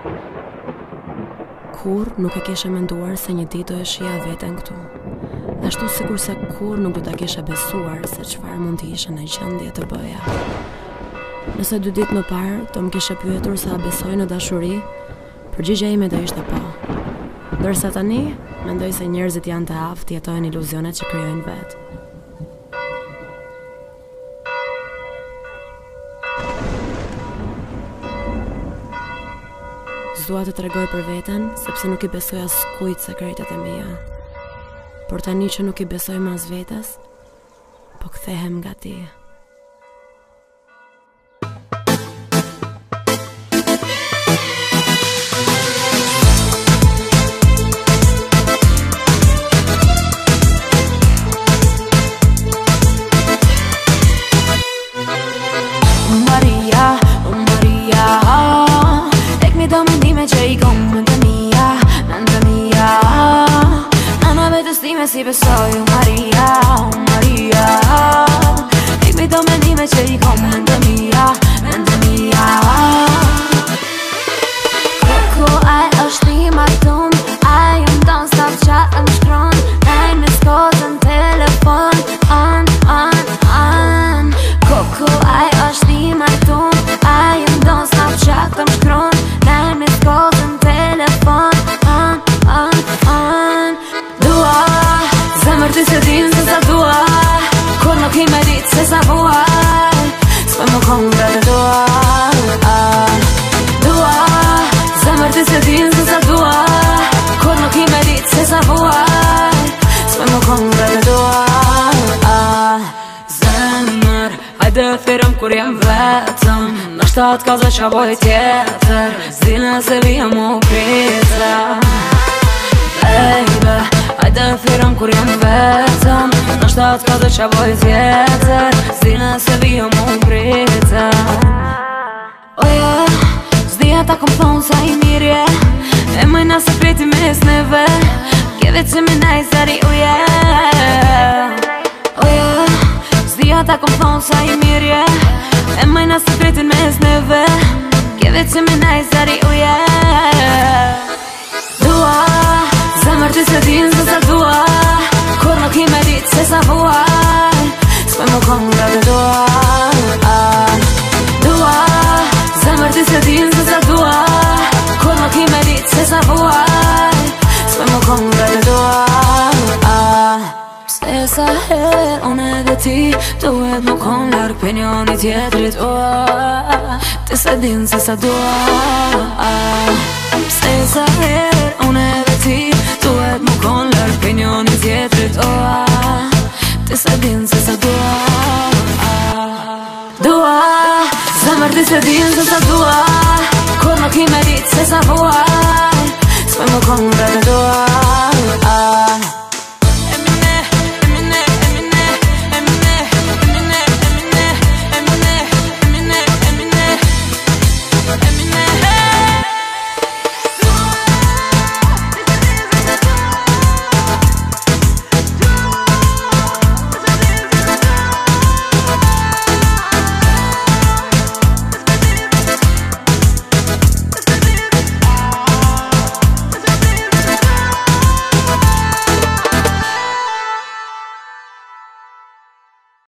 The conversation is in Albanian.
Kur nuk e kisha menduar se një ditë do e shija veten këtu. Ashtu sikur se kur nuk do ta kisha besuar se çfarë mund të isha në gjendje të bëja. Nëse 2 ditë më parë do më kishe pyetur se a besoj në dashuri, përgjigjja ime do ishte po. Ndërsa tani, mendoj se njerëzit janë të aftë të jetojnë iluzionet që krijojnë vetë. Zdua të tregoj për veten, sepse nuk i besoj askujt sekretet e mia. Por tani që nuk i besoj më as vetes, po kthehem nga ti. Si besoj, Maria, Maria. Ik mi do mendime që I kom mendë mia. Koko ai është I martum, ai më don stop chat më shkron, ai më skotën telefon, an. Koko ai është I martum, ai më don stop chat më shkron, ai më skotën telefon, an. Dua zemër ti se din se sa dua, kur nuk I me dit se sa vuaj, s'poj më konga dhe dua. Dua zemër ti se din se sa dua, kur nuk I me dit se sa vuaj, s'poj më konga dhe dua. Zemër, hajde thirëm kur jem vetëm, në 7 kaze qa boj tjetër, zine se vija mu pita. Baby, hajde thirëm kur jem vetëm, në 7 kaze qa boj tjetër, zine se vija mu prita. Oje, zdia ta kom thonë sa I mirje, e mëjna se kreti mes neve, kjeve që mi najzari uje. Oje, zdia ta kom thonë sa I mirje, e mëjna se kreti mes neve, kjeve që mi najzari uje. Dua zemër ti se din se sa dua, kur nuk I me dit se sa vuaj, s'poj më konga dhe dua. Dua zemër ti se din se sa dua, kur nuk I me dit se sa vuaj, s'poj më konga dhe dua. Pse sa her unë edhe ti duhet më kon larg për njoni tjetrit, ti se din se sa dua. Pse sa her unë edhe ti duhet më kon larg për njoni tjetrit, ti se din se sa dua. Dua zemër ti se din se sa dua, kur nuk I me dit se sa vuaj, s'poj më konga dhe dua.